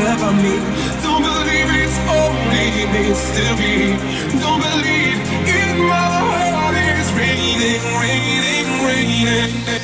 about me. Don't believe it's only mystery. Don't believe in my heart is raining, raining, raining.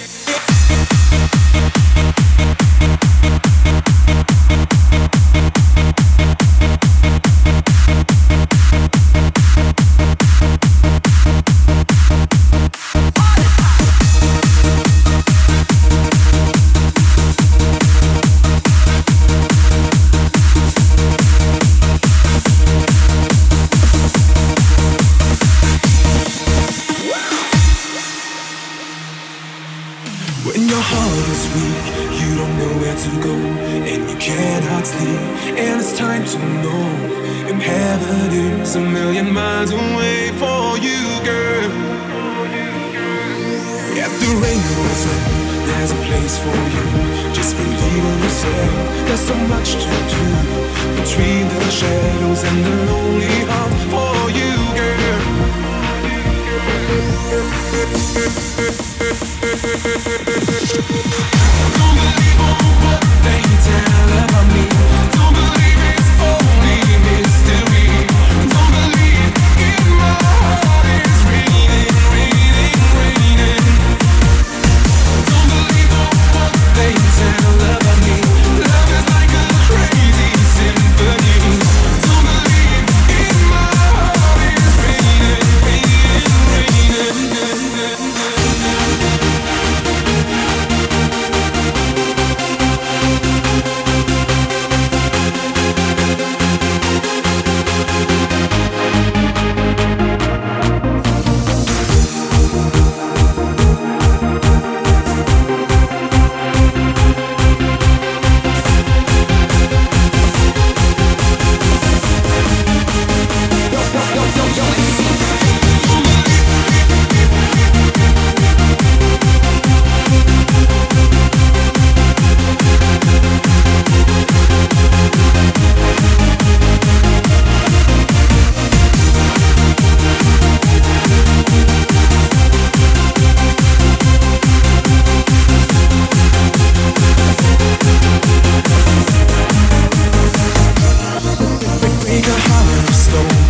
When your heart is weak, you don't know where to go, and you cannot sleep, and it's time to know, and heaven is a million miles away for you, girl. At the rainbow's end, there's a place for you. Just believe in yourself, there's so much to do, between the shadows and the lonely heart for you, girl. Don't believe all what they tell about me. Don't believe it's only mystery. Don't believe in my heart is raining, raining, raining. Don't believe all what they tell about me. Love is like a crazy symphony. Don't believe in my heart is raining, raining, raining. Break a heart of stone.